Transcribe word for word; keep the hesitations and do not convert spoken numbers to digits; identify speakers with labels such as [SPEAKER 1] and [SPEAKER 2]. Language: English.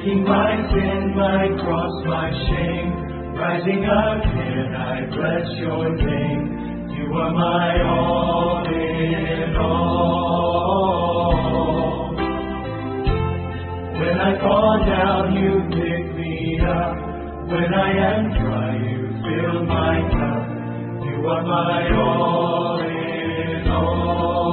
[SPEAKER 1] taking my sin, my cross, my shame. Rising again, I bless your name. You are my all in all. When I fall down, you pick me up. When I am dry, you fill my cup. You are my all in all.